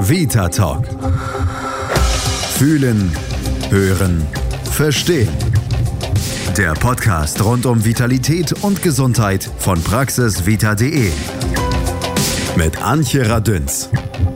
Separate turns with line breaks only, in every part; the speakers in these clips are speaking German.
Vita Talk. Fühlen, hören, verstehen. Der Podcast rund um Vitalität und Gesundheit von praxisvita.de. Mit Antje Radünz.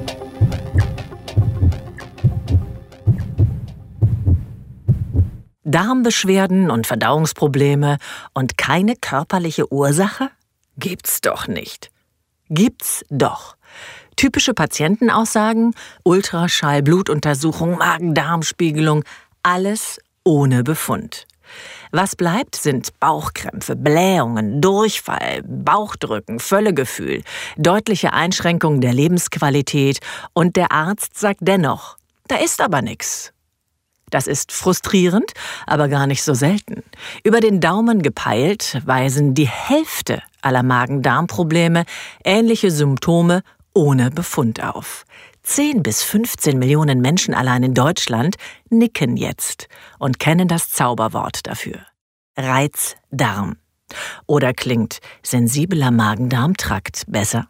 Darmbeschwerden und Verdauungsprobleme und keine körperliche Ursache? Gibt's doch nicht. Gibt's doch. Typische Patientenaussagen, Ultraschall, Blutuntersuchung, Magen-Darm-Spiegelung, alles ohne Befund. Was bleibt, sind Bauchkrämpfe, Blähungen, Durchfall, Bauchdrücken, Völlegefühl, deutliche Einschränkungen der Lebensqualität und der Arzt sagt dennoch, da ist aber nichts. Das ist frustrierend, aber gar nicht so selten. Über den Daumen gepeilt weisen die Hälfte aller Magen-Darm-Probleme ähnliche Symptome ohne Befund auf. 10 bis 15 Millionen Menschen allein in Deutschland nicken jetzt und kennen das Zauberwort dafür. Reizdarm. Oder klingt sensibler Magen-Darm-Trakt besser?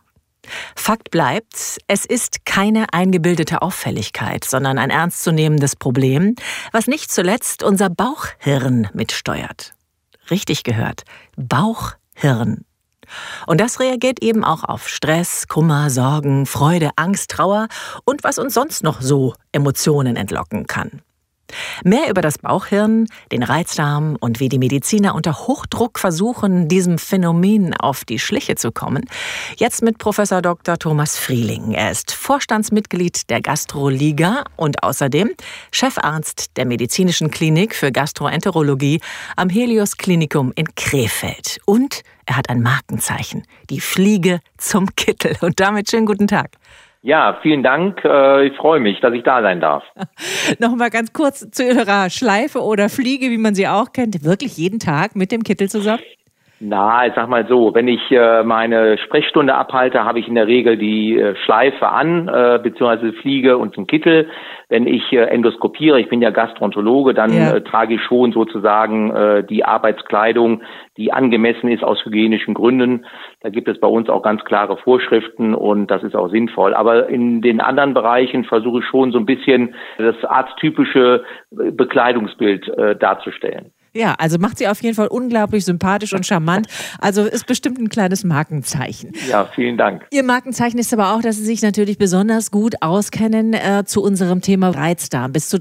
Fakt bleibt, es ist keine eingebildete Auffälligkeit, sondern ein ernstzunehmendes Problem, was nicht zuletzt unser Bauchhirn mitsteuert. Richtig gehört, Bauchhirn. Und das reagiert eben auch auf Stress, Kummer, Sorgen, Freude, Angst, Trauer und was uns sonst noch so Emotionen entlocken kann. Mehr über das Bauchhirn, den Reizdarm und wie die Mediziner unter Hochdruck versuchen, diesem Phänomen auf die Schliche zu kommen, jetzt mit Professor Dr. Thomas Frieling. Er ist Vorstandsmitglied der Gastroliga und außerdem Chefarzt der Medizinischen Klinik für Gastroenterologie am Helios Klinikum in Krefeld. Und er hat ein Markenzeichen, die Fliege zum Kittel. Und damit schönen guten Tag.
Ja, vielen Dank. Ich freue mich, dass ich da sein darf.
Nochmal ganz kurz zu Ihrer Schleife oder Fliege, wie man sie auch kennt. Wirklich jeden Tag mit dem Kittel zusammen?
Na, ich sag mal so, wenn ich meine Sprechstunde abhalte, habe ich in der Regel die Schleife an, beziehungsweise Fliege und den Kittel. Wenn ich endoskopiere, ich bin ja Gastroenterologe, dann trage ich schon sozusagen die Arbeitskleidung, die angemessen ist aus hygienischen Gründen. Da gibt es bei uns auch ganz klare Vorschriften und das ist auch sinnvoll. Aber in den anderen Bereichen versuche ich schon so ein bisschen das arzttypische Bekleidungsbild darzustellen.
Ja, also macht sie auf jeden Fall unglaublich sympathisch und charmant. Also ist bestimmt ein kleines Markenzeichen.
Ja, vielen Dank.
Ihr Markenzeichen ist aber auch, dass Sie sich natürlich besonders gut auskennen zu unserem Thema Reizdarm. Bis zu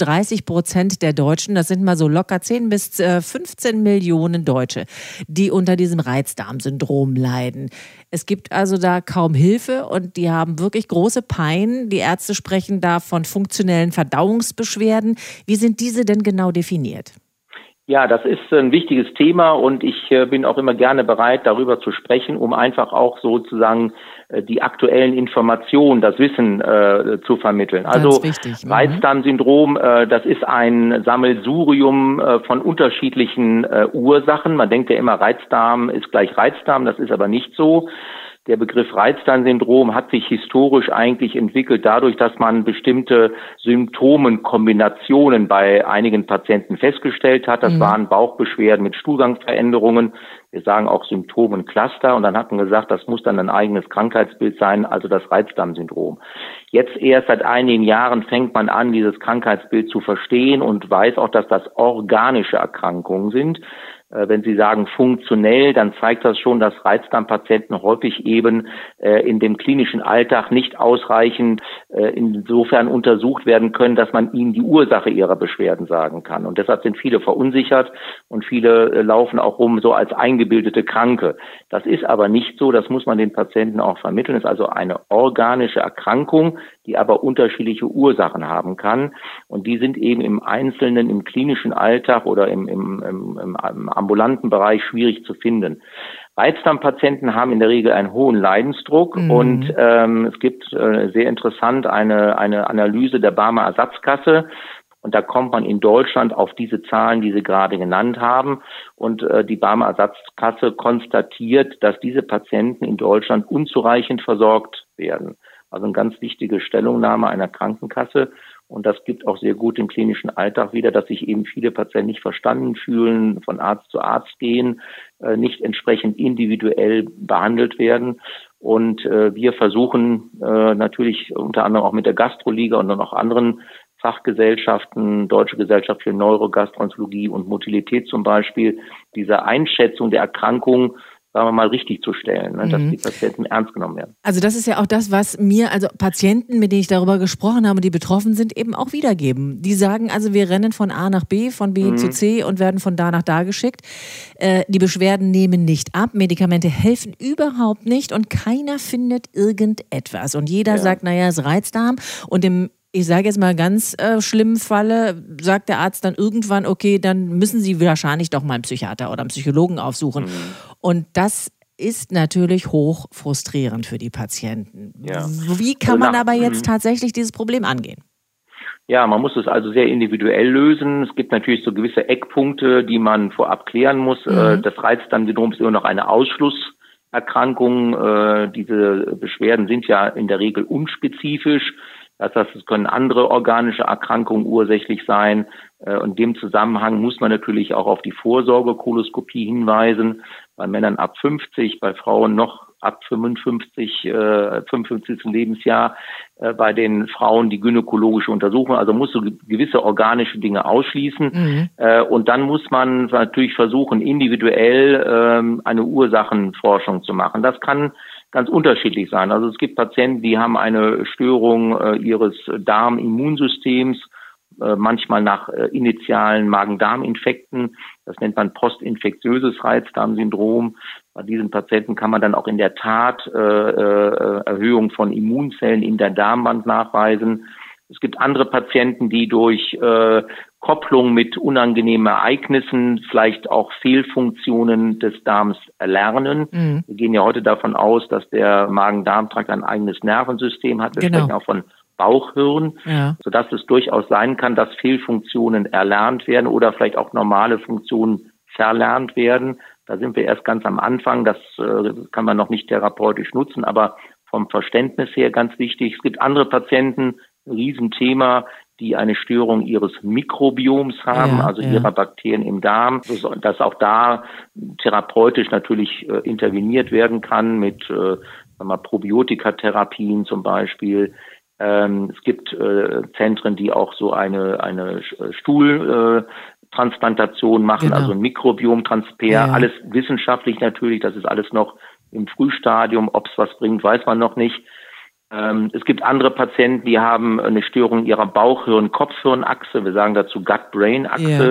30% der Deutschen, das sind mal so locker 10 bis 15 Millionen Deutsche, die unter diesem Reizdarmsyndrom leiden. Es gibt also da kaum Hilfe und die haben wirklich große Pein. Die Ärzte sprechen da von funktionellen Verdauungsbeschwerden. Wie sind diese denn genau definiert?
Ja, das ist ein wichtiges Thema und ich bin auch immer gerne bereit, darüber zu sprechen, um einfach auch sozusagen die aktuellen Informationen, das Wissen zu vermitteln. Also Reizdarmsyndrom, das ist ein Sammelsurium von unterschiedlichen Ursachen. Man denkt ja immer, Reizdarm ist gleich Reizdarm, das ist aber nicht so. Der Begriff Reizdarmsyndrom hat sich historisch eigentlich entwickelt dadurch, dass man bestimmte Symptomenkombinationen bei einigen Patienten festgestellt hat. Das waren Bauchbeschwerden mit Stuhlgangsveränderungen. Wir sagen auch Symptomencluster. Und dann hat man gesagt, das muss dann ein eigenes Krankheitsbild sein, also das Reizdarmsyndrom. Jetzt erst seit einigen Jahren fängt man an, dieses Krankheitsbild zu verstehen und weiß auch, dass das organische Erkrankungen sind. Wenn Sie sagen funktionell, dann zeigt das schon, dass Reizdarmpatienten häufig eben in dem klinischen Alltag nicht ausreichend insofern untersucht werden können, dass man ihnen die Ursache ihrer Beschwerden sagen kann. Und deshalb sind viele verunsichert und viele laufen auch rum so als eingebildete Kranke. Das ist aber nicht so, das muss man den Patienten auch vermitteln. Es ist also eine organische Erkrankung, die aber unterschiedliche Ursachen haben kann. Und die sind eben im Einzelnen, im klinischen Alltag oder im ambulanten Bereich schwierig zu finden. Reizdarmpatienten haben in der Regel einen hohen Leidensdruck und es gibt sehr interessant eine Analyse der Barmer Ersatzkasse. Und da kommt man in Deutschland auf diese Zahlen, die Sie gerade genannt haben. Und die Barmer Ersatzkasse konstatiert, dass diese Patienten in Deutschland unzureichend versorgt werden. Also eine ganz wichtige Stellungnahme einer Krankenkasse. Und das gibt auch sehr gut im klinischen Alltag wieder, dass sich eben viele Patienten nicht verstanden fühlen, von Arzt zu Arzt gehen, nicht entsprechend individuell behandelt werden. Und wir versuchen natürlich unter anderem auch mit der Gastroliga und dann auch anderen Fachgesellschaften, Deutsche Gesellschaft für Neurogastroenterologie und Motilität zum Beispiel, diese Einschätzung der Erkrankung, sagen wir mal, richtig zu stellen, ne, dass die Patienten ernst genommen werden.
Also das ist ja auch das, was mir, also Patienten, mit denen ich darüber gesprochen habe, die betroffen sind, eben auch wiedergeben. Die sagen also, wir rennen von A nach B, von B zu C und werden von da nach da geschickt. Die Beschwerden nehmen nicht ab, Medikamente helfen überhaupt nicht und keiner findet irgendetwas. Und jeder sagt, naja, es ist Reizdarm und ich sage jetzt mal ganz schlimmen Falle, sagt der Arzt dann irgendwann, okay, dann müssen Sie wahrscheinlich doch mal einen Psychiater oder einen Psychologen aufsuchen. Und das ist natürlich hoch frustrierend für die Patienten. Ja. Wie kann man aber jetzt tatsächlich dieses Problem angehen?
Ja, man muss es also sehr individuell lösen. Es gibt natürlich so gewisse Eckpunkte, die man vorab klären muss. Das Reizdarmsyndrom ist immer noch eine Ausschlusserkrankung. Diese Beschwerden sind ja in der Regel unspezifisch. Das heißt, es können andere organische Erkrankungen ursächlich sein. In dem Zusammenhang muss man natürlich auch auf die Vorsorgekoloskopie hinweisen. Bei Männern ab 50, bei Frauen noch ab 55. Lebensjahr, bei den Frauen die gynäkologische Untersuchung. Also muss so gewisse organische Dinge ausschließen. Und dann muss man natürlich versuchen, individuell eine Ursachenforschung zu machen. Das kann ganz unterschiedlich sein. Also es gibt Patienten, die haben eine Störung ihres Darmimmunsystems, manchmal nach initialen Magen-Darm-Infekten. Das nennt man postinfektiöses Reizdarmsyndrom. Bei diesen Patienten kann man dann auch in der Tat Erhöhung von Immunzellen in der Darmwand nachweisen. Es gibt andere Patienten, die durch Kopplung mit unangenehmen Ereignissen vielleicht auch Fehlfunktionen des Darms erlernen. Wir gehen ja heute davon aus, dass der Magen-Darm-Trakt ein eigenes Nervensystem hat. Wir sprechen auch von Bauchhirn, sodass es durchaus sein kann, dass Fehlfunktionen erlernt werden oder vielleicht auch normale Funktionen verlernt werden. Da sind wir erst ganz am Anfang. Das kann man noch nicht therapeutisch nutzen, aber vom Verständnis her ganz wichtig. Es gibt andere Patienten, Riesenthema, die eine Störung ihres Mikrobioms haben, also ihrer Bakterien im Darm, dass auch da therapeutisch natürlich interveniert werden kann mit Probiotikatherapien zum Beispiel. Es gibt Zentren, die auch so eine Stuhltransplantation machen, also ein Mikrobiomtransfer, alles wissenschaftlich natürlich, das ist alles noch im Frühstadium, ob es was bringt, weiß man noch nicht. Es gibt andere Patienten, die haben eine Störung ihrer Bauchhirn-Kopfhirnachse. Wir sagen dazu Gut-Brain-Achse.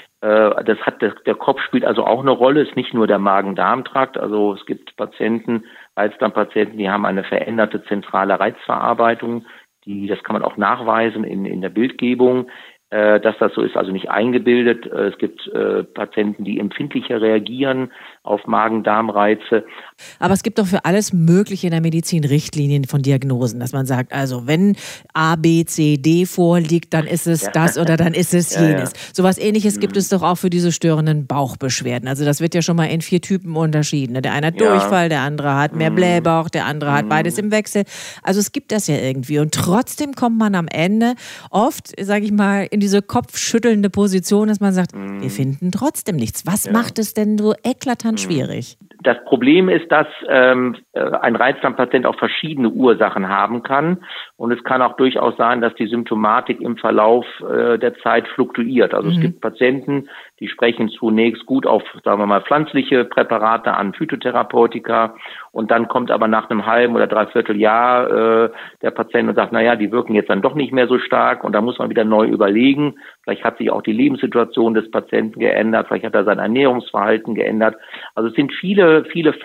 Der Kopf spielt also auch eine Rolle, ist nicht nur der Magen-Darm-Trakt. Also es gibt Reizdarmpatienten, die haben eine veränderte zentrale Reizverarbeitung. Das kann man auch nachweisen in der Bildgebung, dass das so ist, also nicht eingebildet. Es gibt Patienten, die empfindlicher reagieren auf Magen-Darm-Reize.
Aber es gibt doch für alles Mögliche in der Medizin Richtlinien von Diagnosen, dass man sagt, also wenn A, B, C, D vorliegt, dann ist es das oder dann ist es jenes. Sowas Ähnliches gibt es doch auch für diese störenden Bauchbeschwerden. Also das wird ja schon mal in 4 Typen unterschieden. Der eine hat Durchfall, der andere hat mehr Blähbauch, der andere hat beides im Wechsel. Also es gibt das ja irgendwie. Und trotzdem kommt man am Ende oft, sage ich mal, in diese kopfschüttelnde Position, dass man sagt, wir finden trotzdem nichts. Was macht es denn so eklatant schwierig?
Das Problem ist, dass ein Reizdarmpatient auch verschiedene Ursachen haben kann. Und es kann auch durchaus sein, dass die Symptomatik im Verlauf der Zeit fluktuiert. Also es gibt Patienten, die sprechen zunächst gut auf, sagen wir mal, pflanzliche Präparate an, Phytotherapeutika. Und dann kommt aber nach einem halben oder dreiviertel Jahr der Patient und sagt, naja, die wirken jetzt dann doch nicht mehr so stark. Und da muss man wieder neu überlegen. Vielleicht hat sich auch die Lebenssituation des Patienten geändert. Vielleicht hat er sein Ernährungsverhalten geändert. Also es sind viele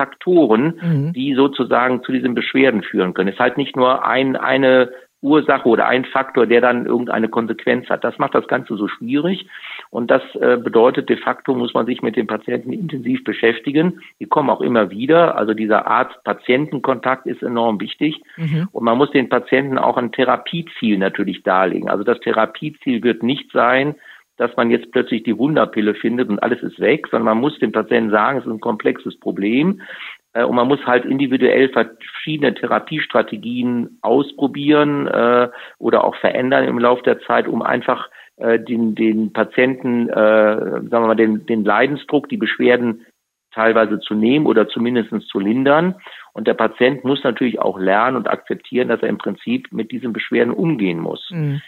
Faktoren, die sozusagen zu diesen Beschwerden führen können. Es ist halt nicht nur eine Ursache oder ein Faktor, der dann irgendeine Konsequenz hat. Das macht das Ganze so schwierig. Und das bedeutet, de facto muss man sich mit den Patienten intensiv beschäftigen. Die kommen auch immer wieder. Also dieser Arzt-Patienten-Kontakt ist enorm wichtig. Und man muss den Patienten auch ein Therapieziel natürlich darlegen. Also das Therapieziel wird nicht sein, dass man jetzt plötzlich die Wunderpille findet und alles ist weg, sondern man muss dem Patienten sagen, es ist ein komplexes Problem. Und man muss halt individuell verschiedene Therapiestrategien ausprobieren oder auch verändern im Laufe der Zeit, um einfach den Patienten, sagen wir mal, den Leidensdruck, die Beschwerden teilweise zu nehmen oder zumindest zu lindern. Und der Patient muss natürlich auch lernen und akzeptieren, dass er im Prinzip mit diesen Beschwerden umgehen muss.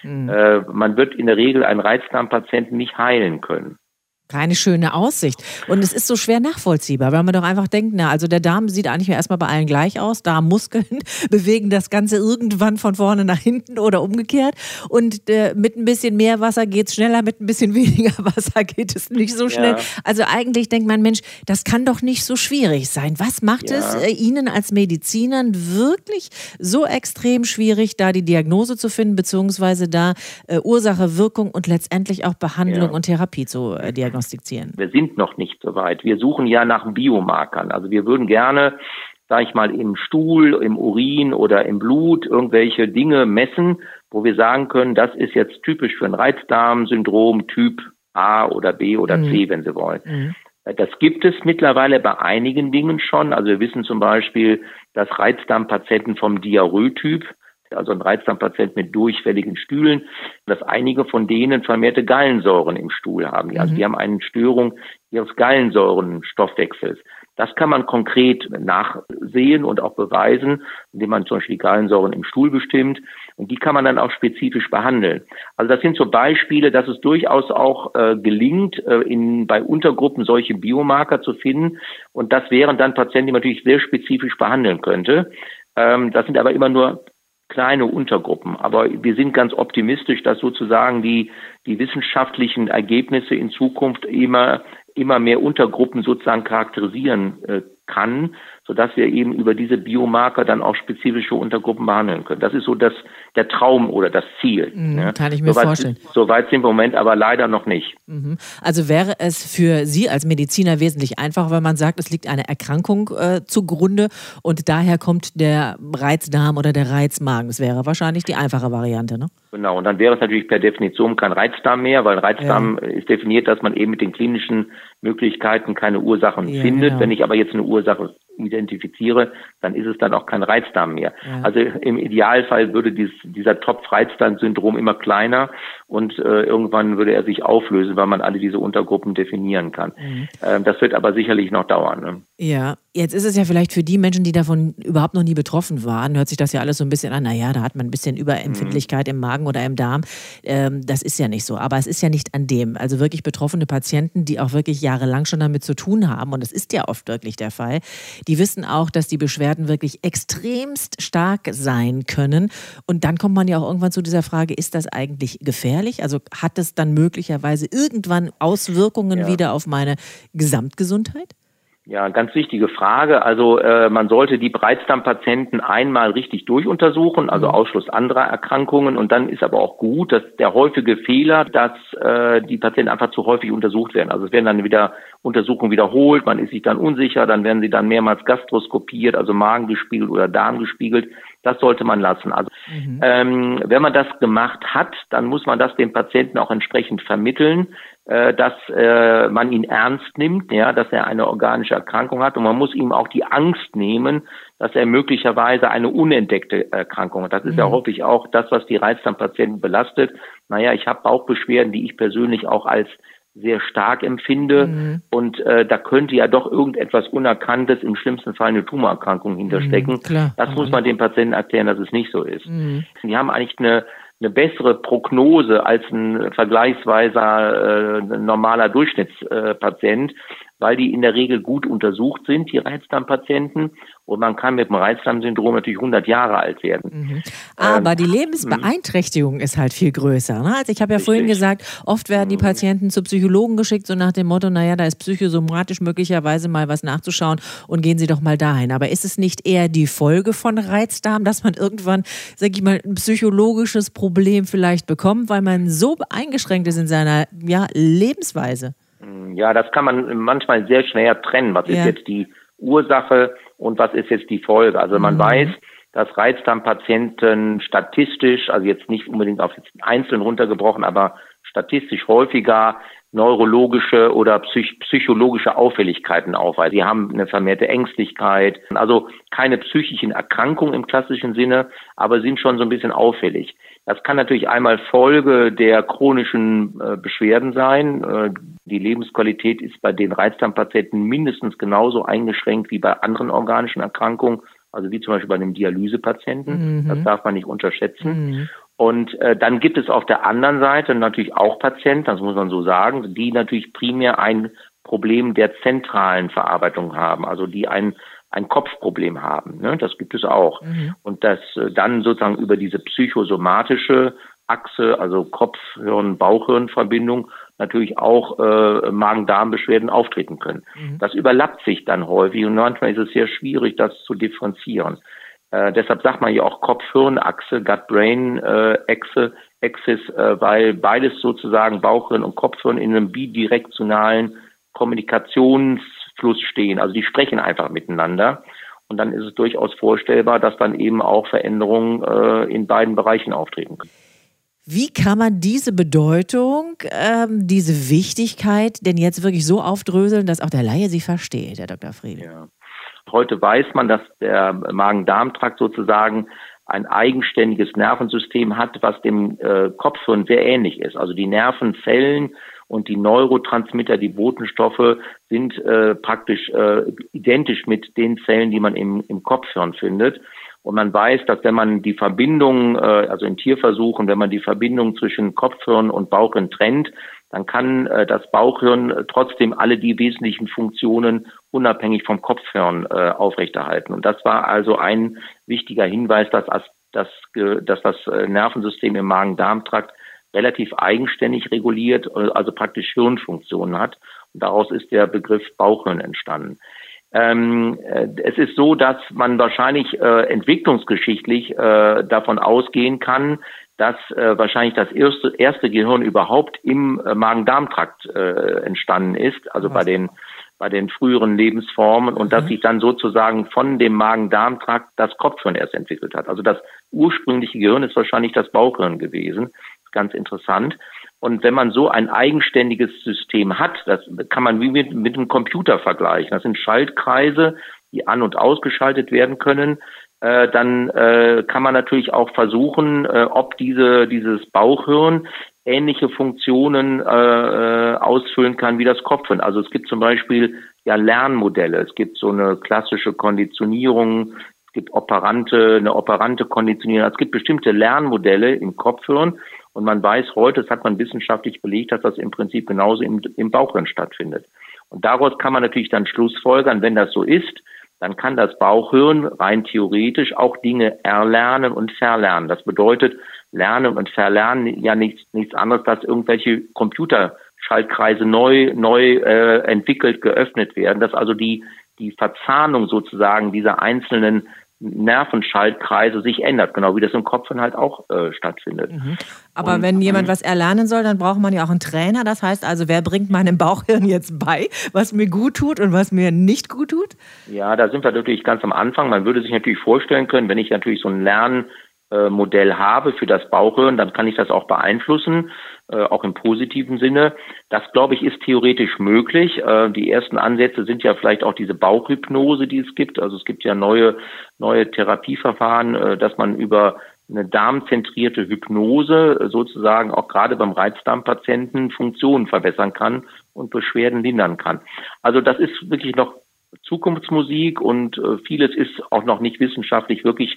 Man wird in der Regel einen Reizdarmpatienten nicht heilen können.
Keine schöne Aussicht. Und es ist so schwer nachvollziehbar, weil man doch einfach denkt, na, also der Darm sieht eigentlich erstmal bei allen gleich aus. Darmmuskeln bewegen das Ganze irgendwann von vorne nach hinten oder umgekehrt. Und mit ein bisschen mehr Wasser geht es schneller, mit ein bisschen weniger Wasser geht es nicht so schnell. Ja. Also eigentlich denkt man, Mensch, das kann doch nicht so schwierig sein. Was macht es Ihnen als Medizinern wirklich so extrem schwierig, da die Diagnose zu finden, beziehungsweise da Ursache, Wirkung und letztendlich auch Behandlung und Therapie zu diagnostizieren?
Wir sind noch nicht so weit. Wir suchen ja nach Biomarkern. Also wir würden gerne, sage ich mal, im Stuhl, im Urin oder im Blut irgendwelche Dinge messen, wo wir sagen können, das ist jetzt typisch für ein Reizdarmsyndrom Typ A oder B oder C, wenn Sie wollen. Das gibt es mittlerweile bei einigen Dingen schon. Also wir wissen zum Beispiel, dass Reizdarmpatienten vom Diarrhoe-Typ, also ein Reizdarmpatient mit durchfälligen Stühlen, dass einige von denen vermehrte Gallensäuren im Stuhl haben. Also die haben eine Störung ihres Gallensäurenstoffwechsels. Das kann man konkret nachsehen und auch beweisen, indem man zum Beispiel die Gallensäuren im Stuhl bestimmt. Und die kann man dann auch spezifisch behandeln. Also das sind so Beispiele, dass es durchaus auch gelingt, bei Untergruppen solche Biomarker zu finden. Und das wären dann Patienten, die man natürlich sehr spezifisch behandeln könnte. Das sind aber immer nur kleine Untergruppen. Aber wir sind ganz optimistisch, dass sozusagen die wissenschaftlichen Ergebnisse in Zukunft immer mehr Untergruppen sozusagen charakterisieren kann, sodass wir eben über diese Biomarker dann auch spezifische Untergruppen behandeln können. Das ist so der Traum oder das Ziel.
Kann ich mir vorstellen.
Soweit sind wir im Moment aber leider noch nicht.
Also wäre es für Sie als Mediziner wesentlich einfacher, wenn man sagt, es liegt eine Erkrankung zugrunde und daher kommt der Reizdarm oder der Reizmagen. Das wäre wahrscheinlich die einfache Variante, ne?
Genau, und dann wäre es natürlich per Definition kein Reizdarm mehr, weil Reizdarm ist definiert, dass man eben mit den klinischen Möglichkeiten keine Ursachen findet. Genau. Wenn ich aber jetzt eine Ursache identifiziere, dann ist es dann auch kein Reizdarm mehr. Ja. Also im Idealfall würde dieser Topf Reizdarmsyndrom immer kleiner und irgendwann würde er sich auflösen, weil man alle diese Untergruppen definieren kann. Das wird aber sicherlich noch dauern. Ne?
Ja, jetzt ist es ja vielleicht für die Menschen, die davon überhaupt noch nie betroffen waren, hört sich das ja alles so ein bisschen an, naja, da hat man ein bisschen Überempfindlichkeit im Magen oder im Darm. Das ist ja nicht so, aber es ist ja nicht an dem. Also wirklich betroffene Patienten, die auch wirklich jahrelang schon damit zu tun haben, und das ist ja oft wirklich der Fall, die wissen auch, dass die Beschwerden wirklich extremst stark sein können. Und dann kommt man ja auch irgendwann zu dieser Frage, ist das eigentlich gefährlich? Also hat es dann möglicherweise irgendwann Auswirkungen wieder auf meine Gesamtgesundheit?
Ja, ganz wichtige Frage. Also man sollte die Reizdarmpatienten einmal richtig durchuntersuchen, also Ausschluss anderer Erkrankungen. Und dann ist aber auch gut, dass der häufige Fehler, dass die Patienten einfach zu häufig untersucht werden. Also es werden dann wieder Untersuchungen wiederholt, man ist sich dann unsicher, dann werden sie dann mehrmals gastroskopiert, also Magen gespiegelt oder Darm gespiegelt. Das sollte man lassen. Also wenn man das gemacht hat, dann muss man das dem Patienten auch entsprechend vermitteln, dass man ihn ernst nimmt, ja, dass er eine organische Erkrankung hat, und man muss ihm auch die Angst nehmen, dass er möglicherweise eine unentdeckte Erkrankung hat. Das ist ja häufig auch das, was die Reizdarmpatienten belastet. Naja, ich habe Bauchbeschwerden, die ich persönlich auch als sehr stark empfinde, und da könnte ja doch irgendetwas Unerkanntes, im schlimmsten Fall eine Tumorerkrankung hinterstecken. Das muss man dem Patienten erklären, dass es nicht so ist. Die haben eigentlich eine bessere Prognose als ein vergleichsweise normaler Durchschnittspatient, weil die in der Regel gut untersucht sind, die Reizdarmpatienten. Und man kann mit dem Reizdarmsyndrom natürlich 100 Jahre alt werden.
Aber die Lebensbeeinträchtigung ist halt viel größer. Ne? Also ich habe ja vorhin gesagt, oft werden die Patienten zu Psychologen geschickt, so nach dem Motto, naja, da ist psychosomatisch möglicherweise mal was nachzuschauen und gehen Sie doch mal dahin. Aber ist es nicht eher die Folge von Reizdarm, dass man irgendwann, sag ich mal, ein psychologisches Problem vielleicht bekommt, weil man so eingeschränkt ist in seiner Lebensweise?
Ja, das kann man manchmal sehr schwer trennen. Was ist jetzt die Ursache und was ist jetzt die Folge? Also man weiß, dass Reizdarmpatienten statistisch, also jetzt nicht unbedingt auf jetzt einzeln runtergebrochen, aber statistisch häufiger neurologische oder psychologische Auffälligkeiten aufweisen. Sie haben eine vermehrte Ängstlichkeit, also keine psychischen Erkrankungen im klassischen Sinne, aber sind schon so ein bisschen auffällig. Das kann natürlich einmal Folge der chronischen Beschwerden sein. Die Lebensqualität ist bei den Reizdarmpatienten mindestens genauso eingeschränkt wie bei anderen organischen Erkrankungen, also wie zum Beispiel bei einem Dialysepatienten. Das darf man nicht unterschätzen. Und dann gibt es auf der anderen Seite natürlich auch Patienten, das muss man so sagen, die natürlich primär ein Problem der zentralen Verarbeitung haben, also die ein Kopfproblem haben. Ne? Das gibt es auch. Und das dann sozusagen über diese psychosomatische Achse, also Kopf-Hirn-Bauch-Hirn-Verbindung, natürlich auch Magen-Darm-Beschwerden auftreten können. Das überlappt sich dann häufig und manchmal ist es sehr schwierig, das zu differenzieren. Deshalb sagt man ja auch Kopf-Hirn-Achse, Gut-Brain-Axis, weil beides sozusagen Bauchhirn und Kopfhirn in einem bidirektionalen Kommunikationsfluss stehen. Also die sprechen einfach miteinander. Und dann ist es durchaus vorstellbar, dass dann eben auch Veränderungen in beiden Bereichen auftreten können.
Wie kann man diese Bedeutung, diese Wichtigkeit denn jetzt wirklich so aufdröseln, dass auch der Laie sie versteht, Herr Dr. Friedl?
Ja. Heute weiß man, dass der Magen-Darm-Trakt sozusagen ein eigenständiges Nervensystem hat, was dem Kopfhirn sehr ähnlich ist. Also die Nervenzellen und die Neurotransmitter, die Botenstoffe sind praktisch identisch mit den Zellen, die man im Kopfhirn findet. Und man weiß, dass wenn man die Verbindung, also in Tierversuchen, wenn man die Verbindung zwischen Kopfhirn und Bauchhirn trennt, dann kann das Bauchhirn trotzdem alle die wesentlichen Funktionen unabhängig vom Kopfhirn aufrechterhalten. Und das war also ein wichtiger Hinweis, dass das Nervensystem im Magen-Darm-Trakt relativ eigenständig reguliert, also praktisch Hirnfunktionen hat. Und daraus ist der Begriff Bauchhirn entstanden. Es ist so, dass man wahrscheinlich entwicklungsgeschichtlich davon ausgehen kann, dass wahrscheinlich das erste Gehirn überhaupt im Magen-Darm-Trakt entstanden ist, also bei den früheren Lebensformen, und dass sich dann sozusagen von dem Magen-Darm-Trakt das Kopfhirn erst entwickelt hat. Also das ursprüngliche Gehirn ist wahrscheinlich das Bauchhirn gewesen. Ganz interessant. Und wenn man so ein eigenständiges System hat, das kann man wie mit einem Computer vergleichen. Das sind Schaltkreise, die an- und ausgeschaltet werden können. Dann kann man natürlich auch versuchen, ob dieses Bauchhirn ähnliche Funktionen ausfüllen kann wie das Kopfhirn. Also es gibt zum Beispiel ja Lernmodelle. Es gibt so eine klassische Konditionierung. Es gibt eine operante Konditionierung. Es gibt bestimmte Lernmodelle im Kopfhirn. Und man weiß heute, das hat man wissenschaftlich belegt, dass das im Prinzip genauso im Bauchhirn stattfindet. Und daraus kann man natürlich dann schlussfolgern, wenn das so ist, dann kann das Bauchhirn rein theoretisch auch Dinge erlernen und verlernen. Das bedeutet, Lernen und Verlernen ja nichts anderes, dass irgendwelche Computerschaltkreise neu entwickelt, geöffnet werden, dass also die Verzahnung sozusagen dieser einzelnen Nervenschaltkreise sich ändert, genau wie das im Kopf dann halt auch stattfindet.
Aber wenn jemand was erlernen soll, dann braucht man ja auch einen Trainer. Das heißt also, wer bringt meinem Bauchhirn jetzt bei, was mir gut tut und was mir nicht gut tut?
Ja, da sind wir natürlich ganz am Anfang. Man würde sich natürlich vorstellen können, wenn ich natürlich so ein Lernmodell habe für das Bauchhirn, dann kann ich das auch beeinflussen, auch im positiven Sinne. Das, glaube ich, ist theoretisch möglich. Die ersten Ansätze sind ja vielleicht auch diese Bauchhypnose, die es gibt. Also es gibt ja neue Therapieverfahren, dass man über eine darmzentrierte Hypnose sozusagen auch gerade beim Reizdarmpatienten Funktionen verbessern kann und Beschwerden lindern kann. Also das ist wirklich noch Zukunftsmusik und vieles ist auch noch nicht wissenschaftlich wirklich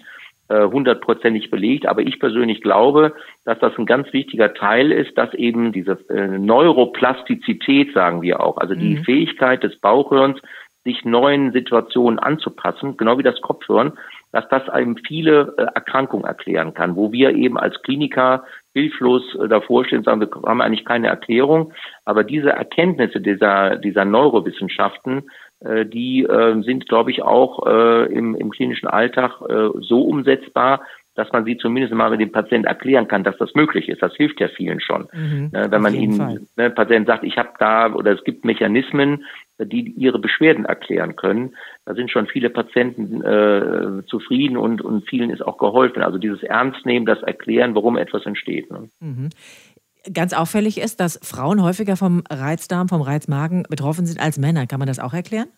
100%ig belegt, aber ich persönlich glaube, dass das ein ganz wichtiger Teil ist, dass eben diese Neuroplastizität, sagen wir auch, also die Fähigkeit des Bauchhirns, sich neuen Situationen anzupassen, genau wie das Kopfhirn, dass das einem viele Erkrankungen erklären kann, wo wir eben als Kliniker hilflos davor stehen und sagen, wir haben eigentlich keine Erklärung, aber diese Erkenntnisse dieser Neurowissenschaften, die sind, glaube ich, auch im klinischen Alltag so umsetzbar, dass man sie zumindest mal mit dem Patienten erklären kann, dass das möglich ist. Das hilft ja vielen schon. Wenn man ihnen, der Patient sagt, ich habe da, oder es gibt Mechanismen, die ihre Beschwerden erklären können, da sind schon viele Patienten zufrieden und vielen ist auch geholfen. Also dieses Ernstnehmen, das Erklären, warum etwas entsteht. Ne?
ganz auffällig ist, dass Frauen häufiger vom Reizdarm, vom Reizmagen betroffen sind als Männer. Kann man das auch erklären?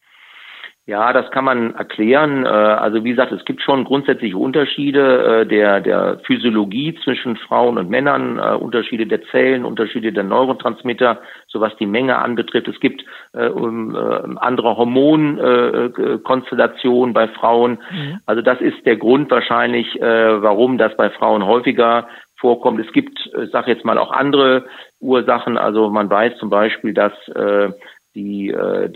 Ja, das kann man erklären. Also wie gesagt, es gibt schon grundsätzliche Unterschiede der Physiologie zwischen Frauen und Männern, Unterschiede der Zellen, Unterschiede der Neurotransmitter, so was die Menge anbetrifft. Es gibt andere Hormonkonstellationen bei Frauen. Also das ist der Grund wahrscheinlich, warum das bei Frauen häufiger vorkommt. Es gibt, ich sage jetzt mal, auch andere Ursachen. Also man weiß zum Beispiel, dass die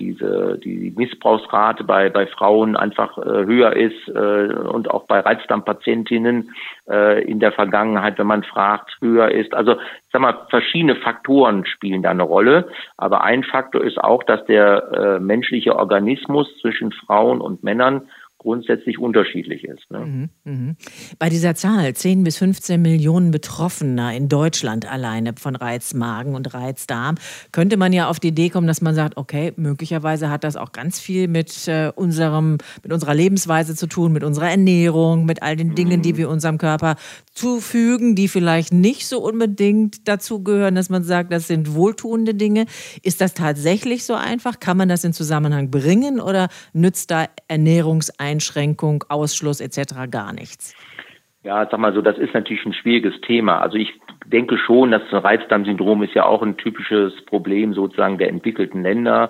Missbrauchsrate bei Frauen einfach höher ist und auch bei Reizdarmpatientinnen in der Vergangenheit, wenn man fragt, höher ist. Also ich sag mal, verschiedene Faktoren spielen da eine Rolle. Aber ein Faktor ist auch, dass der menschliche Organismus zwischen Frauen und Männern grundsätzlich unterschiedlich ist. Ne?
Bei dieser Zahl 10 bis 15 Millionen Betroffener in Deutschland alleine von Reizmagen und Reizdarm könnte man ja auf die Idee kommen, dass man sagt, okay, möglicherweise hat das auch ganz viel mit unserer Lebensweise zu tun, mit unserer Ernährung, mit all den Dingen, die wir unserem Körper zufügen, die vielleicht nicht so unbedingt dazu gehören, dass man sagt, das sind wohltuende Dinge. Ist das tatsächlich so einfach? Kann man das in Zusammenhang bringen oder nützt da Ernährungseinschränkung, Ausschluss etc. gar nichts?
Ja, sag mal so, das ist natürlich ein schwieriges Thema. Also ich denke schon, das Reizdarmsyndrom ist ja auch ein typisches Problem sozusagen der entwickelten Länder.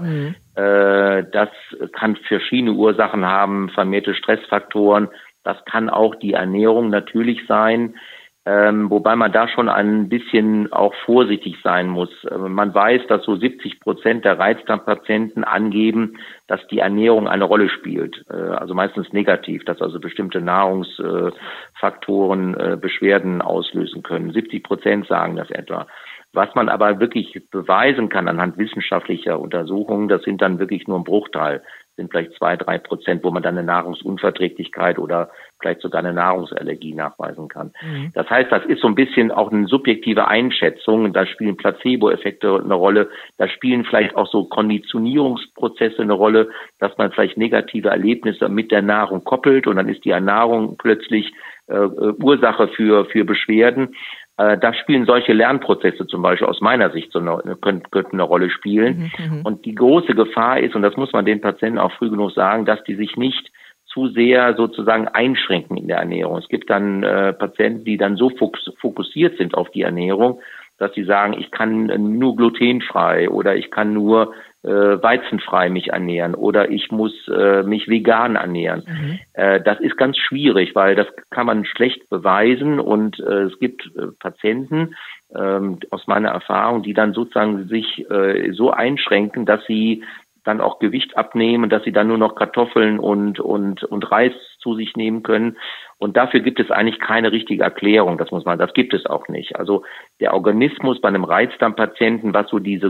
Das kann verschiedene Ursachen haben, vermehrte Stressfaktoren. Das kann auch die Ernährung natürlich sein, wobei man da schon ein bisschen auch vorsichtig sein muss. Man weiß, dass so 70% der Reizdarmpatienten angeben, dass die Ernährung eine Rolle spielt, also meistens negativ, dass also bestimmte Nahrungsfaktoren Beschwerden auslösen können. 70% sagen das etwa. Was man aber wirklich beweisen kann anhand wissenschaftlicher Untersuchungen, das sind dann wirklich nur ein Bruchteil, sind vielleicht 2-3%, wo man dann eine Nahrungsunverträglichkeit oder vielleicht sogar eine Nahrungsallergie nachweisen kann. Das heißt, das ist so ein bisschen auch eine subjektive Einschätzung. Da spielen Placebo-Effekte eine Rolle. Da spielen vielleicht auch so Konditionierungsprozesse eine Rolle, dass man vielleicht negative Erlebnisse mit der Nahrung koppelt und dann ist die Ernährung plötzlich Ursache für Beschwerden. Da spielen solche Lernprozesse zum Beispiel aus meiner Sicht könnten eine Rolle spielen. Und die große Gefahr ist, und das muss man den Patienten auch früh genug sagen, dass die sich nicht zu sehr sozusagen einschränken in der Ernährung. Es gibt dann Patienten, die dann so fokussiert sind auf die Ernährung, dass sie sagen, ich kann nur glutenfrei oder ich kann nur weizenfrei mich ernähren oder ich muss mich vegan ernähren. Das ist ganz schwierig, weil das kann man schlecht beweisen und es gibt Patienten aus meiner Erfahrung, die dann sozusagen sich so einschränken, dass sie dann auch Gewicht abnehmen, dass sie dann nur noch Kartoffeln und Reis zu sich nehmen können. Und dafür gibt es eigentlich keine richtige Erklärung. Das gibt es auch nicht. Also der Organismus bei einem Reizdarmpatienten, was so diese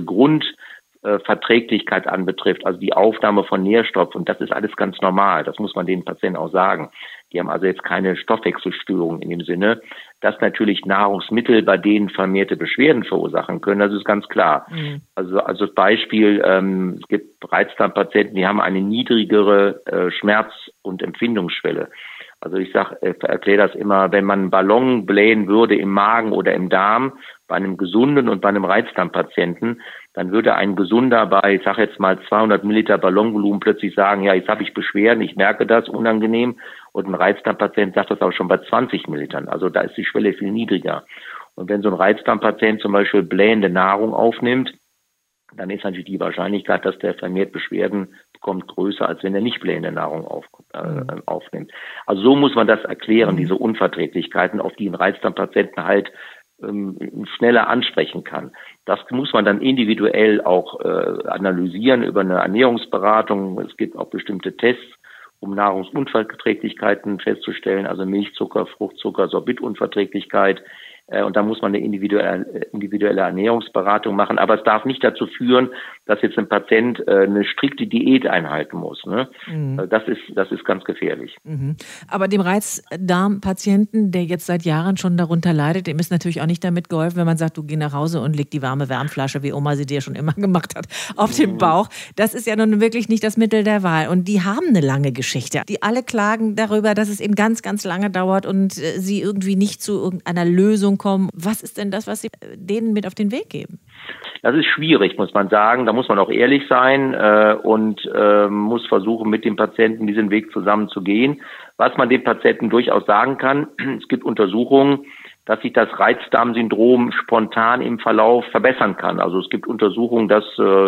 Grundverträglichkeit anbetrifft, also die Aufnahme von Nährstoffen, das ist alles ganz normal. Das muss man den Patienten auch sagen. Die haben also jetzt keine Stoffwechselstörung in dem Sinne, dass natürlich Nahrungsmittel bei denen vermehrte Beschwerden verursachen können. Das ist ganz klar. Also Beispiel, es gibt Reizdarmpatienten, die haben eine niedrigere Schmerz- und Empfindungsschwelle. Also ich erkläre das immer, wenn man einen Ballon blähen würde im Magen oder im Darm, bei einem gesunden und bei einem Reizdarmpatienten, dann würde ein Gesunder bei, ich sage jetzt mal 200 Milliliter Ballonvolumen plötzlich sagen, ja, jetzt habe ich Beschwerden, ich merke das, unangenehm. Und ein Reizdarmpatient sagt das auch schon bei 20 Millilitern. Also da ist die Schwelle viel niedriger. Und wenn so ein Reizdarmpatient zum Beispiel blähende Nahrung aufnimmt, dann ist natürlich die Wahrscheinlichkeit, dass der vermehrt Beschwerden bekommt, größer, als wenn er nicht blähende Nahrung aufnimmt. Also so muss man das erklären, diese Unverträglichkeiten, auf die ein Reizdarmpatienten halt schneller ansprechen kann. Das muss man dann individuell auch analysieren über eine Ernährungsberatung. Es gibt auch bestimmte Tests, um Nahrungsunverträglichkeiten festzustellen, also Milchzucker, Fruchtzucker, Sorbitunverträglichkeit. Und da muss man eine individuelle Ernährungsberatung machen. Aber es darf nicht dazu führen, dass jetzt ein Patient eine strikte Diät einhalten muss. Ne? Das ist ganz gefährlich.
Aber dem Reizdarmpatienten, der jetzt seit Jahren schon darunter leidet, dem ist natürlich auch nicht damit geholfen, wenn man sagt, du geh nach Hause und leg die warme Wärmflasche, wie Oma sie dir schon immer gemacht hat, auf den Bauch. Das ist ja nun wirklich nicht das Mittel der Wahl. Und die haben eine lange Geschichte. Die alle klagen darüber, dass es eben ganz, ganz lange dauert und sie irgendwie nicht zu irgendeiner Lösung Behandlung kommen. Was ist denn das, was Sie denen mit auf den Weg geben?
Das ist schwierig, muss man sagen. Da muss man auch ehrlich sein und muss versuchen, mit dem Patienten diesen Weg zusammen zu gehen. Was man den Patienten durchaus sagen kann, es gibt Untersuchungen, dass sich das Reizdarmsyndrom spontan im Verlauf verbessern kann. Also es gibt Untersuchungen, dass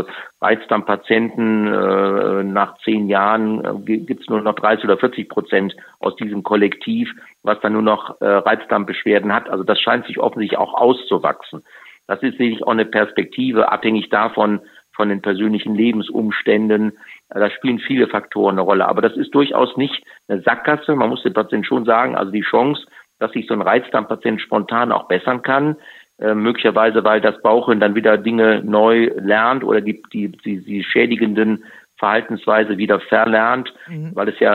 Reizdarmpatienten nach 10 Jahren gibt es nur noch 30 oder 40% aus diesem Kollektiv, was dann nur noch Reizdarmbeschwerden hat. Also das scheint sich offensichtlich auch auszuwachsen. Das ist sicherlich auch eine Perspektive, abhängig davon, von den persönlichen Lebensumständen. Da spielen viele Faktoren eine Rolle. Aber das ist durchaus nicht eine Sackgasse. Man muss dem Patienten schon sagen, also die Chance, dass sich so ein Reizdarmpatient spontan auch bessern kann, möglicherweise, weil das Bauchhirn dann wieder Dinge neu lernt oder die schädigenden Verhaltensweise wieder verlernt, weil es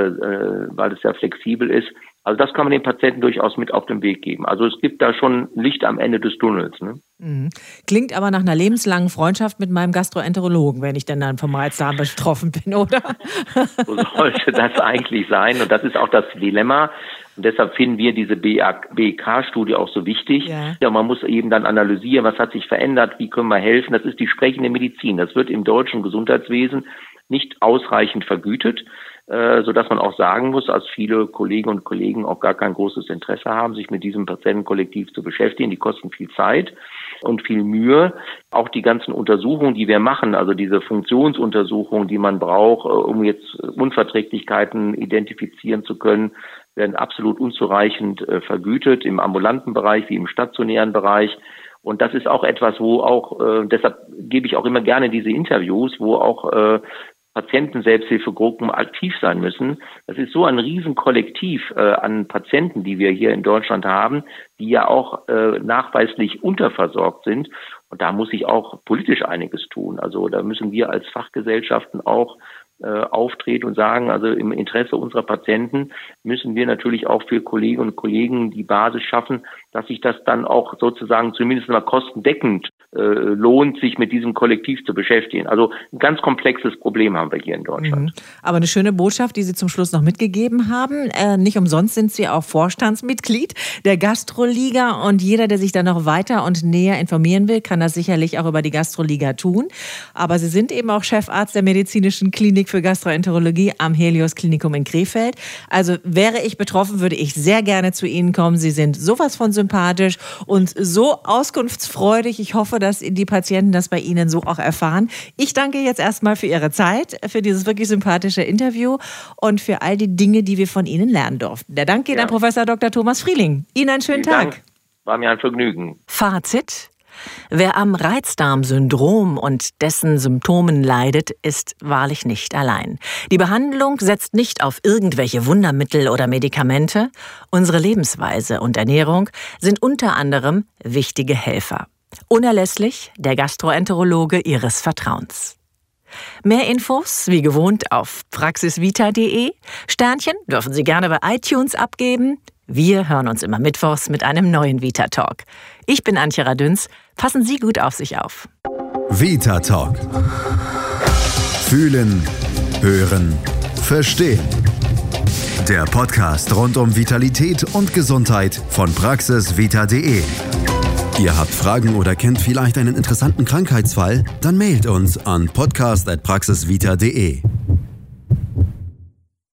ja flexibel ist. Also das kann man den Patienten durchaus mit auf den Weg geben. Also es gibt da schon Licht am Ende des Tunnels. Ne?
Klingt aber nach einer lebenslangen Freundschaft mit meinem Gastroenterologen, wenn ich denn dann vom Reizdarm betroffen bin, oder?
So sollte das eigentlich sein. Und das ist auch das Dilemma. Und deshalb finden wir diese BEK-Studie auch so wichtig. Ja, man muss eben dann analysieren, was hat sich verändert, wie können wir helfen. Das ist die sprechende Medizin. Das wird im deutschen Gesundheitswesen nicht ausreichend vergütet, sodass man auch sagen muss, dass viele Kolleginnen und Kollegen auch gar kein großes Interesse haben, sich mit diesem Patientenkollektiv zu beschäftigen. Die kosten viel Zeit und viel Mühe. Auch die ganzen Untersuchungen, die wir machen, also diese Funktionsuntersuchungen, die man braucht, um jetzt Unverträglichkeiten identifizieren zu können, werden absolut unzureichend vergütet, im ambulanten Bereich wie im stationären Bereich. Und das ist auch etwas, wo auch, deshalb gebe ich auch immer gerne diese Interviews, wo auch Patienten-Selbsthilfegruppen aktiv sein müssen. Das ist so ein Riesenkollektiv an Patienten, die wir hier in Deutschland haben, die ja auch nachweislich unterversorgt sind. Und da muss sich auch politisch einiges tun. Also da müssen wir als Fachgesellschaften auch auftreten und sagen, also im Interesse unserer Patienten müssen wir natürlich auch für Kolleginnen und Kollegen die Basis schaffen, dass sich das dann auch sozusagen zumindest mal kostendeckend lohnt, sich mit diesem Kollektiv zu beschäftigen. Also ein ganz komplexes Problem haben wir hier in Deutschland.
Aber eine schöne Botschaft, die Sie zum Schluss noch mitgegeben haben. Nicht umsonst sind Sie auch Vorstandsmitglied der Gastroliga und jeder, der sich da noch weiter und näher informieren will, kann das sicherlich auch über die Gastroliga tun. Aber Sie sind eben auch Chefarzt der medizinischen Klinik für Gastroenterologie am Helios Klinikum in Krefeld. Also wäre ich betroffen, würde ich sehr gerne zu Ihnen kommen. Sie sind sowas von sympathisch und so auskunftsfreudig. Ich hoffe, dass die Patienten das bei Ihnen so auch erfahren. Ich danke jetzt erstmal für Ihre Zeit, für dieses wirklich sympathische Interview und für all die Dinge, die wir von Ihnen lernen durften. Der Dank geht an Professor Dr. Thomas Frieling. Ihnen einen schönen Tag.
Dank. War mir ein Vergnügen.
Fazit: Wer am Reizdarmsyndrom und dessen Symptomen leidet, ist wahrlich nicht allein. Die Behandlung setzt nicht auf irgendwelche Wundermittel oder Medikamente. Unsere Lebensweise und Ernährung sind unter anderem wichtige Helfer. Unerlässlich der Gastroenterologe Ihres Vertrauens. Mehr Infos wie gewohnt auf praxisvita.de. Sternchen dürfen Sie gerne bei iTunes abgeben. Wir hören uns immer mittwochs mit einem neuen Vita Talk. Ich bin Antje Radüns. Passen Sie gut auf sich auf.
Vita Talk. Fühlen, hören, verstehen. Der Podcast rund um Vitalität und Gesundheit von praxisvita.de. Ihr habt Fragen oder kennt vielleicht einen interessanten Krankheitsfall? Dann mailt uns an podcast@praxisvita.de.